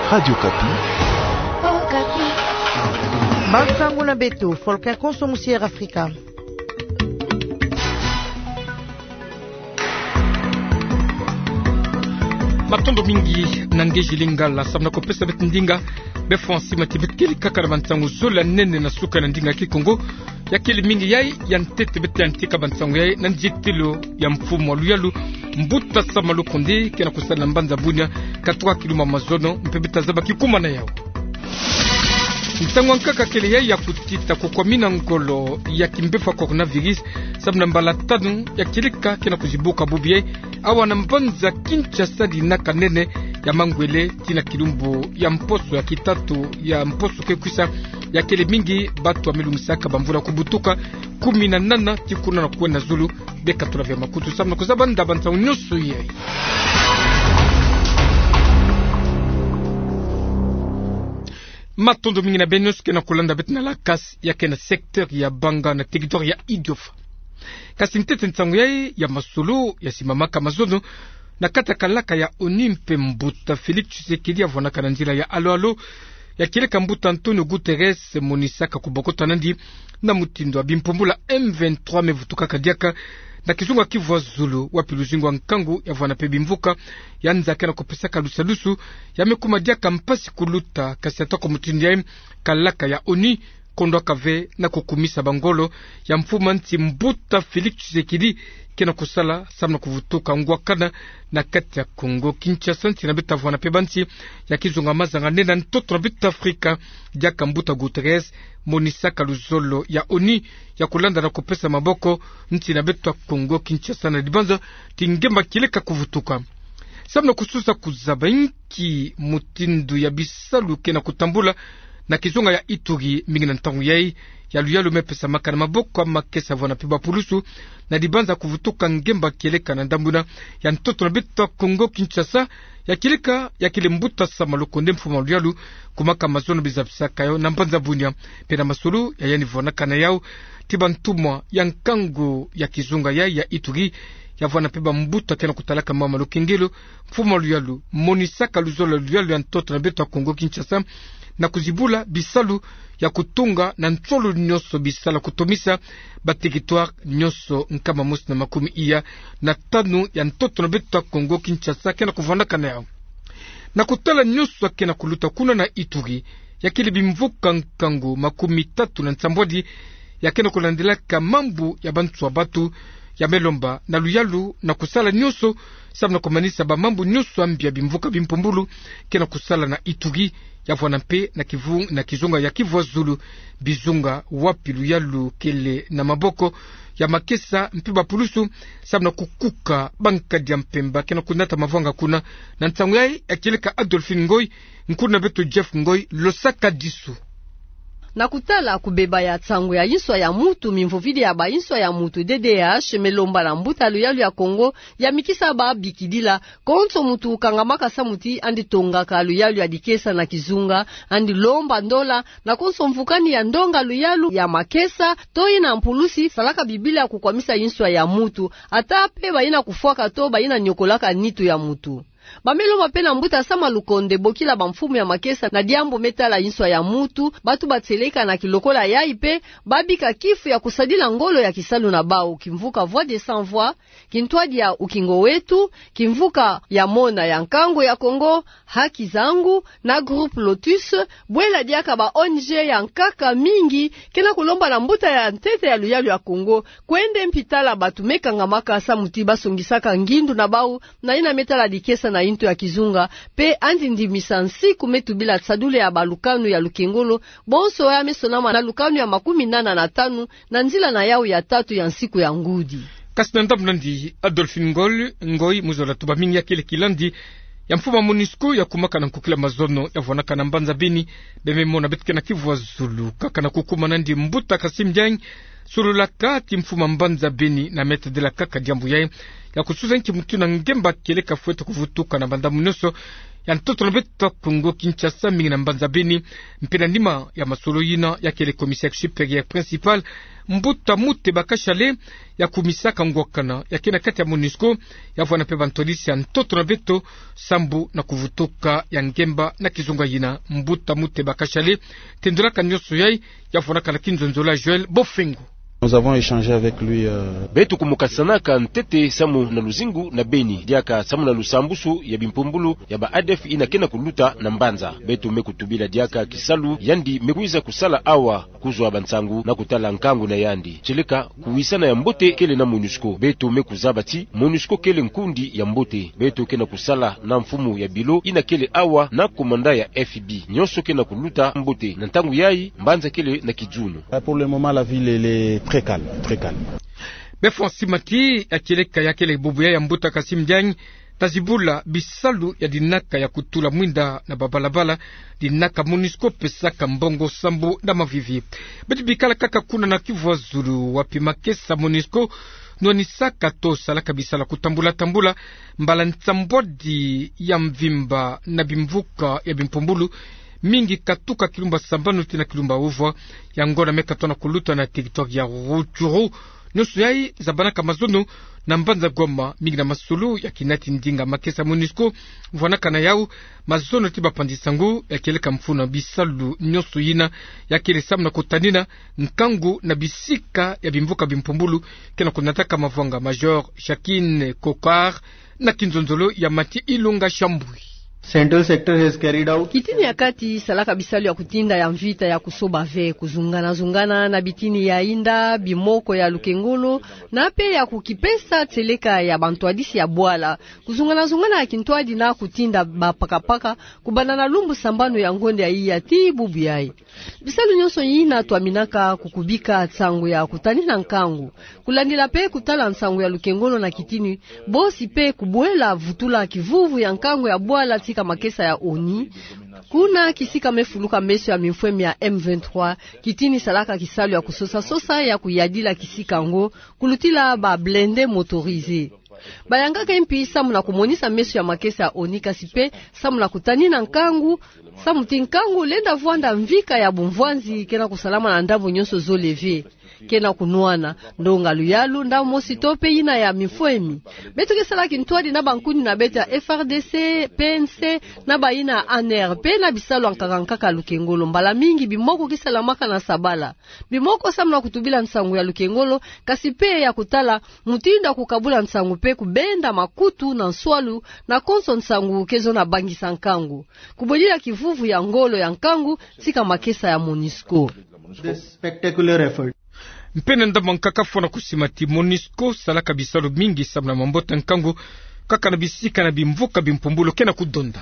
Radio Kapi. Oh, Kapi. Bansangu na Beto, Volker Konsomusier Afrika. Matondo mingi nangeji lingala sabna ko pesa bet ndinga befonsi matibet kili kakara bansangu zola nene na suka na ndinga kikongo ya kili mingi yai ya ntete bet antika bansangu yai na njitilo ya mfumo luyalu mbuta samalu konde kena kusala mbanza bunya katwa kiluma mazono mpebeta zaba kikuma na yao Mtangwankaka kele ya kutita kukwamina ngolo ya kimbefa coronavirus sabna mbala tanu ya kilika kena kujibuka bubie awa na mbanza Kinshasa dinaka nene ya mangwele tina kilumbu ya mposo ya kitatu ya mposo kekwisa ya kele mingi batu wa melumisaka bambula kubutuka 18 tikuna na kuwena zulu beka tula vya makutu sabna kuzabanda banza unyosu ye Matondo mingi na benyos kena kulanda betna la kas ya kena sektor ya banga na territoire ya Idiofa. Kasi ntete ntangu ya masolo ya simamaka mazono na kata kalaka ya Onimpe Mbuta Felix Tshisekedi avonaka na njila ya alo ya kileka Mbuta Antonio Guterres monisaka kubokota nandi na mutindo abimpumbula M23 mevutuka kadiaka na kizunga Kivu Zulu wapi luzingo nkangu ya vwana pebi mvuka ya nzake na kopesaka lusalusu ya mekumadia kampasi kuluta kasi atoko mutindi kalaka ya Oni kondo kave na kukumisa bangolo ya mfuma nti Mbuta Felix Tshisekedi kena kusala samna kuvutuka ngwakana na kati ya Kongo Kinshasa nti na beta vwana pebanti ya kizunga mazanga nena ntoto na beta Afrika diaka Mbuta Guterres monisaka luzolo ya Oni ya kulanda na kupesa maboko nti na beto Kongo Kinshasa na dibanza tingemba kileka kuvutuka samna kususa kuzabanki mutindu ya bisalu kena kutambula na kizunga ya Ituri mingi na ntangu yai ya luyalu mepesa maka na maboko makesa vwana piba pulusu na dibanza kuvutuka ngemba kileka na ndambuna ya ntoto na beto Kongo Kinshasa ya kileka ya kile Mbuta Samalu konde mfuma luyalu kumaka mazono bizabisaka yo na mbanza bunya pena masulu ya yani vonaka na yao tiba ntumwa ya nkango ya kizunga ya Ituri ya vwana peba Mbuta kena kutalaka mama lukengelo mfuma luyalu monisaka luzolo luyalu ya ntoto na beto Kongo Kinshasa na kuzibula bisalu ya kutunga na ncholo nyoso bisala kutomisa bateritware nyoso nkama mosi na makumi iya na tanu ya ntoto na beto Kongo Kinshasa kena kuvandaka na yao na kutala nyoso kena kuluta kuna na Ituri ya kili bimvuka nkango makumi 3 na nsambwadi ya kena kulandelaka mambu ya bantu wa batu ya melomba na luyalu na kusala nyoso sabna kumanisa ba mambu nyoso ambia bimvuka bimpumbulu kena kusala na Ituri ya vwanampe na kizunga ya Kivu Zulu bizunga wapi luyalu kele na maboko ya makesa mpiba pulusu sabna kukuka banka dia mpemba kena kunata mavanga kuna na ntangu yai akileka Adolphine Ngoi nkuna beto Jeff Ngoi losaka disu na kutala kubeba ya tsango ya inswa ya mutu mimvuvidi ya ba inswa ya mutu DDH melomba na Mbuta luyalu ya Kongo ya mikisa ba bikidila konso mutu kangamaka samuti andi tongaka luyalu ya dikesa na kizunga andi lomba ndola na konso mvukani ya ndonga luyalu ya makesa toi na mpulusi salaka biblia kukwamisa inswa ya mutu atape baina kufuaka to baina nyokolaka nitu ya mutu Bamelo mapena Mbuta sama lukonde bokila bamfumu ya makesa na diambo metala inswa ya mutu batu batseleka na kilokola ya ipe babika kifu ya kusadila ngolo ya kisalu na bao kimvuka voix de sans voix kintwadi ya ukingo wetu kimvuka ya mona ya nkango ya Kongo haki zangu na groupe Lotus bwela diaka ba ONG ya nkaka mingi kena kulomba na Mbuta ya ntete ya luyalu ya Kongo kwende mpitala batu mekanga makasa muti basongisaka ngindu na bao na ina metala dikesa na into ya kizunga pe andi ndimisa nsiku metu bila tsadule ya balukanu ya lukengolo bonso ya mesonama na lukanu ya 85 na nzila na yao ya 3 ya nsiku ya ngudi kasna ndam nandi Adolphine Ngoi muzola tuba mingi ya kile kilandi ya mfuma MONUSCO ya kumaka na nkukila mazono ya vonaka na mbanza beni bememo na betke na Kivu Zulu kaka na kukuma nandi Mbuta Kasim Diagne sulula kati mfuma mbanza beni na meta de la kaka diambu ya kusuza nki mutu na ngemba keleka fueto kuvutuka na banda munoso ya ntoto na beto Kongo Kinshasa mingi na Mbanza Beni mpena ndima ya masolo yina ya kele commissaire supérieur principal Mbuta Mute Bakashale ya kumisaka ngwakana ya kena kati ya MONUSCO ya vwana pe bantolisi ya ntoto na beto sambu na kuvutoka ya ngemba na kizunga yina. Mbuta Mute Bakashale tendola kanyoso yai ya vwana kala kinzonzola Joel Bofengo. Nous avons échangé avec lui betu kumukasanaka ntete samu na luzingu na Beni diaka samu na lusambusu ya bimpumbulu ya ba ADF inakena kuluta na Mbanza betu mekutubila diaka kisalu yandi mekuiza kusala awa kuzwa bansangu na kutala nkangu na yandi chileka kuwisana ya mbote kele na MONUSCO betu mekuzabati MONUSCO kele nkundi ya mbote betu kena kusala na mfumu ya bilo ina kele awa na komanda ya FB nyonso kena kuluta mbote na ntangu yai Mbanza kele na kijunu. Pour le moment la ville est très calme, très calme. Befonsi mati akeleka ya kele bubuya ya Mbuta Kasim Diagne tazibula bisalu ya dinaka ya kutula mwinda na babalabala dinaka MONUSCO pesaka mbongo sambu na mavivi beti bikala kaka kuna na Kivu Zulu wapima kesa MONUSCO nonisaka to salaka bisala kutambula tambula mbala nsambodi ya mvimba na bimvuka ya bimpumbulu mingi katuka kilumba sambano tina kilumba uvwa ya ngona mekatona kuluta na territoire ya Rutshuru nusu yai zabanaka mazono na Mbanza Goma mingi na masulu ya kinati ndinga makesa MONUSCO vwanaka na yau mazono tiba pandisangu ya keleka mfuna bisalu nyosu yina ya kele samu na kutanina nkangu na bisika ya bimvuka bimpumbulu kena kunataka mavwanga Major Shakine Kokar na kinzonzolo ya Mati Ilunga Shambui. Central sector has carried out kitini ya kati salaka bisalu ya kutinda ya mvita ya kusoba ve kuzungana na bitini ya inda bimoko ya Lukengolo na pe ya kukipesa teleka ya bantwadisi ya Bwala kuzungana ya kintwadi na kutinda bapakapaka kubana na lumbu sambano ya ngonde ya iya tibubu yai bisalu nyonso yina tuaminaka kukubika tsangu ya kutani na nkangu kulandila pe kutala nsangu ya Lukengolo na kitini bosi pe kubwela vutula kivuvu ya nkangu ya Bwala tika makesa ya oni kuna kisika mefuluka meso ya mifwemi ya M23 kitini salaka kisalu ya kusosa ya kuyadila kisika ngo kulutila ba blende motorisé bayanga kempi samu na kumonisa meso ya makesa ya oni kasipe samu na kutani na nkangu samu tinkangu lenda vwanda mvika ya bumvwanzi kena kusalama na ndavu nyonso zo leve kena kunuana ndonga luyalu nda mosi tope ina ya mifwemi betu kesala kintwadi na bankuni na beta FRDC PNC na baina ANRP na bisalu ankakankaka Lukengolo mbala mingi bimoko kisala maka na sabala bimoko samu na kutubila nsangu ya Lukengolo kasipe ya kutala mutinda kukabula nsangu pe kubenda makutu na nswalu na konso nsangu kezo na bangisa nkangu kubodila kivuvu ya ngolo ya nkangu tika makesa ya MONUSCO. this spectacular effort. Mpena ndama nkaka fona kusimati MONUSCO salaka bisalu mingi sabna mambota nkangu kaka na bisika na bimvuka bimpumbulo kena kudonda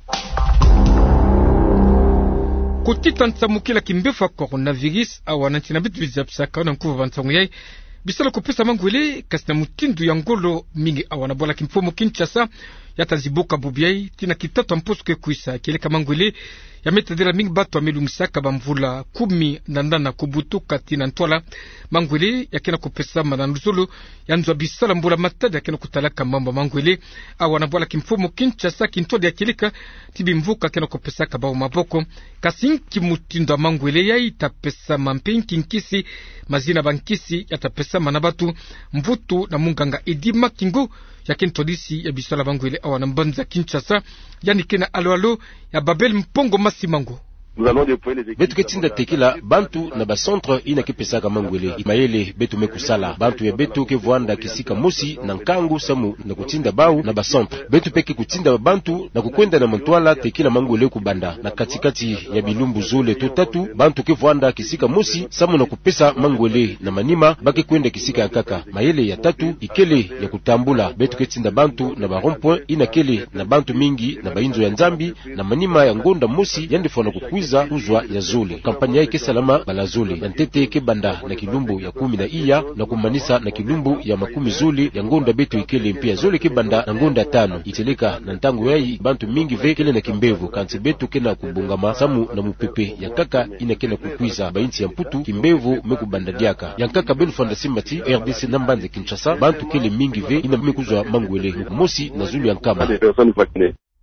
kutita nsamukila kimbefa coronavirus awananti na bitu bizapsaka na nkuva bansangu yai bisalu kupesa mangwele kasina mutindu ya ngolo mingi awanabola kimfomo Kinshasa yatazibuka bubiai tina kitatu mposuke kuisa keleka mangwele ya metadela mingi batu amelungisaka bamvula 10 na kubutuka tina ntwala mangwele yakena kupesa mananuzulu yanzwa bisala mbula matada yakena kutalaka mambo mangwele awanabola kimfomo Kinshasa kintodi ya keleka tibimvuka kena kupesa kabao maboko kasinki mutindo mangwele ya itapesa mampenki nkisi mazina bankisi yatapesa manabatu mvutu na munganga Edima Kingo yakentodisi ya bisala bangwele awana Mbanza Kinshasa yani kena alo ya Babel Mpongo Masimango. Betu ketinda tekila bantu na ba centre ina kipesaka mangwele imayele betu mekusala bantu ya betu ke vwanda kisika mosi na nkangu samu na kutinda bau na ba centre betu peke kutinda bantu na kukwenda na mantwala tekila mangwele kubanda na katikati ya bilumbu zole to tatu bantu ke vwanda kisika mosi samu na kupesa mangwele na manima bake kwenda kisika ya kaka mayele ya tatu ikele ya kutambula betu ketinda bantu na ba rond-point ina kele na bantu mingi na bainzo ya nzambi na manima ya ngonda mosi yande fona kukwiza uzwa ya zole kampanya yake salama bala zole na ntete ke banda na kilumbu ya 10 na iya na kumanisa na kilumbu ya 10 zole ya ngonda betu ikele mpia zole ke banda na ngonda 5 iteleka na ntangu yai bantu mingi ve kele na kimbevu kanti betu kena kubungama samu na mupepe ya kaka ina kena kukwiza bainti ya mputu kimbevu mekubanda diaka ya kaka belu fonda simbati RDC na Mbanza Kinshasa bantu kele mingi ve ina mekuzwa mangwele mosi na zulu ya nkama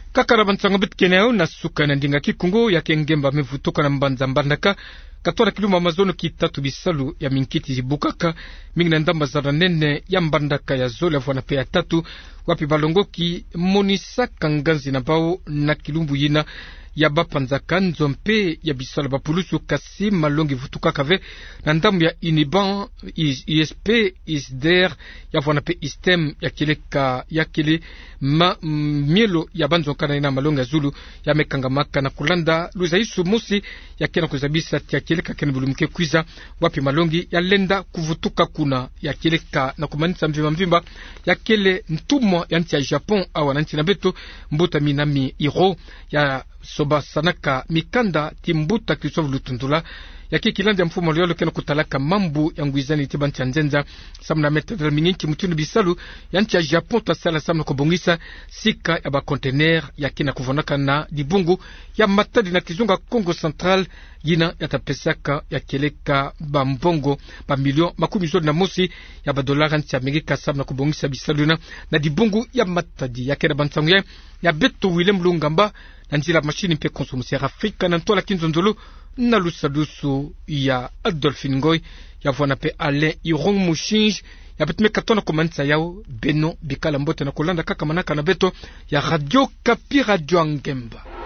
kakara bantsanga bitkeneo na suka na ndinga kikungo ya kengemba mevutoka na mbanza mbandaka katwala kiluma amazono kitatu bisalu ya minkiti zibukaka mingi na ndamba za nene ya mbandaka ya zole avwana pe ya tatu wapi balongoki monisa kanganzi na bao na kilumbu yina ya bapanzaka nzompe ya bisala bapulusu kasi malongi vutuka kave na ndambu ya iniban ISP ISDER ya vwana pe istem ya kileka ya kile mielo ya banzokana ina malongi ya zulu ya mekangamaka na kulanda luza isu musi ya kena kuzabisa ya kileka kene bulumke kwiza wapi malongi ya lenda kuvutuka kuna ya kileka na kumanisa mvimba ya kele ntumwa ya nchi ya Japon awa na nchi na beto mbuta minami iro ya soba sanaka mikanda timbuta Christophe Lutundula yaki kilanda mfumo leo kena kutalaka mambu ya nguizani tibanti nzenza samna metra mininki mutunu bisalu ya nchi ya Japon tasala samna kubongisa sika ya ba container yakina kuvonaka na dibungu ya matadi na kizunga Congo Central yina yatapesaka ya keleka bambongo ba milioni makumi zoni na mosi ya ba dolara nchi ya Amerika samna kubongisa bisalu na dibungu ya matadi yakena bantangu ya beto Willem Lungamba na njila machini mpe konsomusi ya Afrika na ntola kinzonzolo na lusadusu ya Adolphine Ngoy ya vwana pe Alain Irong Mushinji ya betime katona komanisa yao Beno Bikala Mbote na kolanda kaka manaka na beto ya Radio Kapi Radio Angemba.